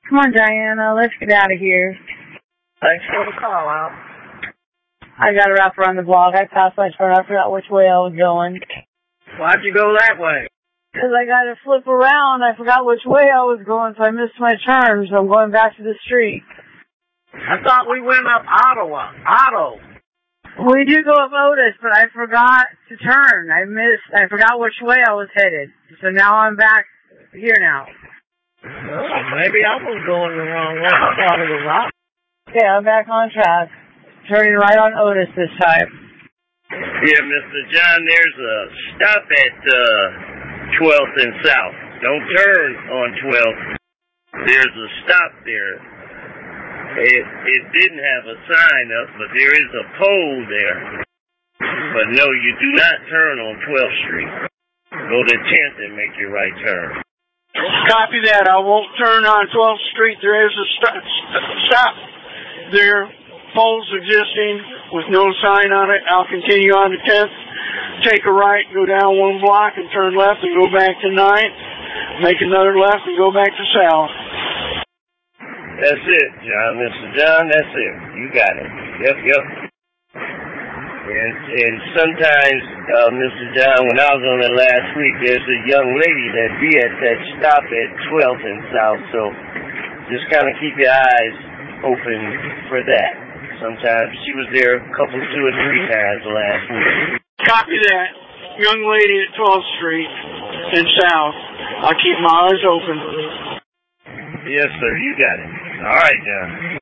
Come on, Diana, let's get out of here. Thanks for the call out. I got to wrap around the block. I passed my turn. I forgot which way I was going. Why'd you go that way? Because I got to flip around. I forgot which way I was going, so I missed my turn. So I'm going back to the street. I thought we went up Ottawa. Otto. We do go up Otis, but I forgot to turn. I forgot which way I was headed. So now I'm back here now. Oh, maybe I was going the wrong way. I thought it was Otto. Okay, I'm back on track. Turning right on Otis this time. Yeah, Mr. John, there's a stop at 12th and South. Don't turn on 12th. There's a stop there. It didn't have a sign up, but there is a pole there. But no, you do not turn on 12th Street. Go to 10th and make your right turn. Copy that. I won't turn on 12th Street. There is a stop there. Poles existing with no sign on it. I'll continue on to 10th. Take a right, go down one block, and turn left and go back to 9th. Make another left and go back to South. That's it, John. Mr. John, that's it. You got it. Yep. And sometimes, Mr. John, when I was on it last week, there's a young lady that be at that stop at 12th and South, so just kind of keep your eyes open for that. Sometimes she was there a couple, 2 or 3 times last week. Copy that. Young lady at 12th Street and South. I'll keep my eyes open. Yes, sir. You got it. All right, John.